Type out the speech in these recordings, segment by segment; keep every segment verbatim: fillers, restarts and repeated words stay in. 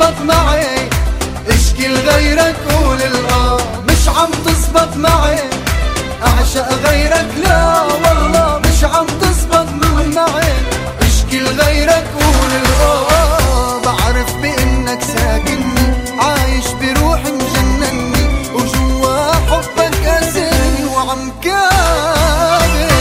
تزبط معي، اشكي لغيرك قول الآه مش عم تزبط معي، اعشق غيرك لا والله مش عم تزبط معي، اشكي لغيرك قول الآه. بعرف بانك ساكنني عايش بروحي مجنني، وجوا حبك اسرني وعم كابر.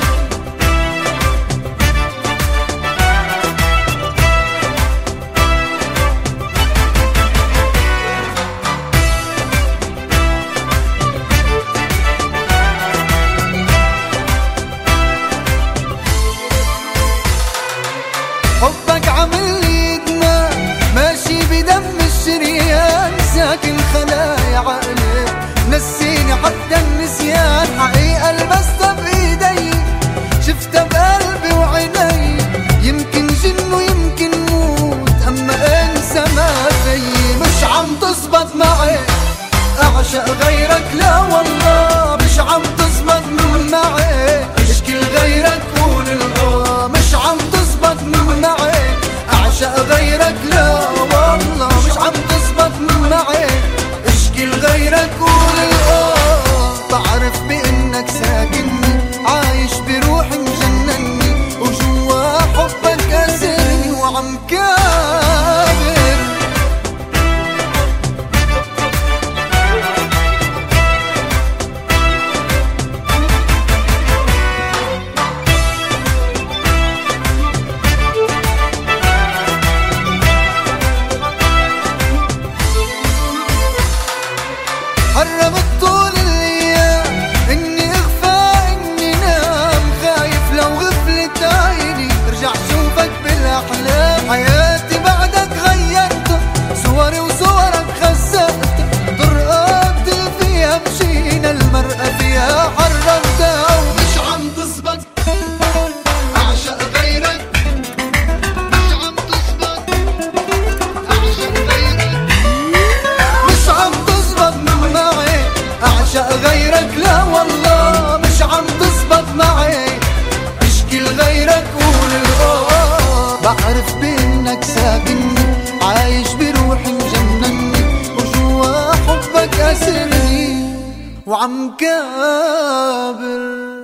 حبك عامل لي ادمان ماشي بدم الشريان، ساكن خلايا عقلي نسيني حتى النسيان، حقيقة لمستها بايدي شفتها بقلبي وعيني، يمكن جن ويمكن موت اما انسى ما فيي. مش عم تزبط معي اعشق غيرك لا والله مش عم تزبط معي، اشكي لغيرك قول الآه مش عم تزبط معي، اعشق غيرك لا والله مش عم تزبط معي، اشكي لغيرك قول الآه. بعرف بانك ساكنني عايش بروحي مجنني، وجوا حبك اسرني وعم كابر. حرمت طول الايام اني اغفى اني نام، خايف لو غفلت عيني ارجع شوفك بالاحلام، حياتي بعدك غيرتها صوري وصورك خسرتها، طرقات فيها مشينا المرأة فيها حرمتها، ومش عم تزبط اعشق غيرك مش عم تزبط اعشق غيرك مش عم تزبط معي، اعشق غيرك لا والله مش عم تزبط معي، اشكي لغيرك قول الآه. بعرف بانك ساكنني عايش بروحي مجنني، وجوا حبك اسرني وعم كابر.